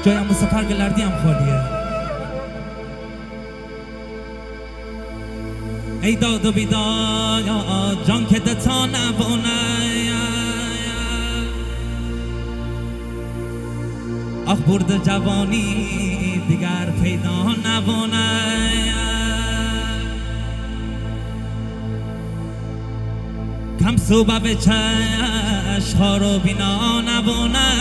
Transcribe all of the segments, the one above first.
جایم سفر گلردی هم خالیه. ای داد و بیداد جان که دتا نبونه، آخ برد جوانی دیگر پیدا نبونه. کم سوبه چشم ها رو بینا نبونه.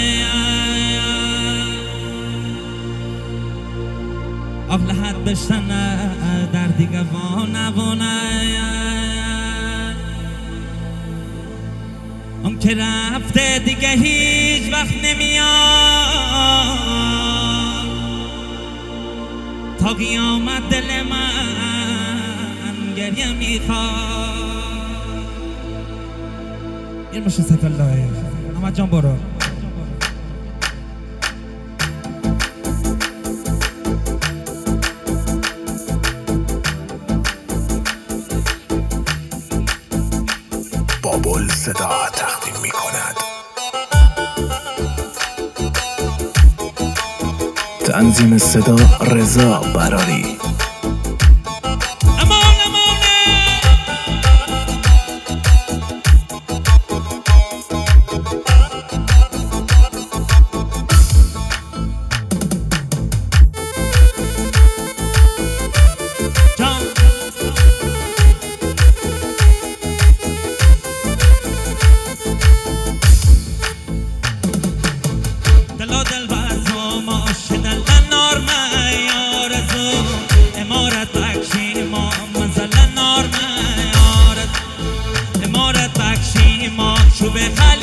آخ لحد بشتنه در دیگه وا نبونه. اون که رفته دیگه هیچ وقت نمیاد، تا قیامت دل من گریه میخواد. این باشه سیف الله. احمد جان برو. بابل صدا تقدیم می کند. تنظیم صدا رضا براری. شو به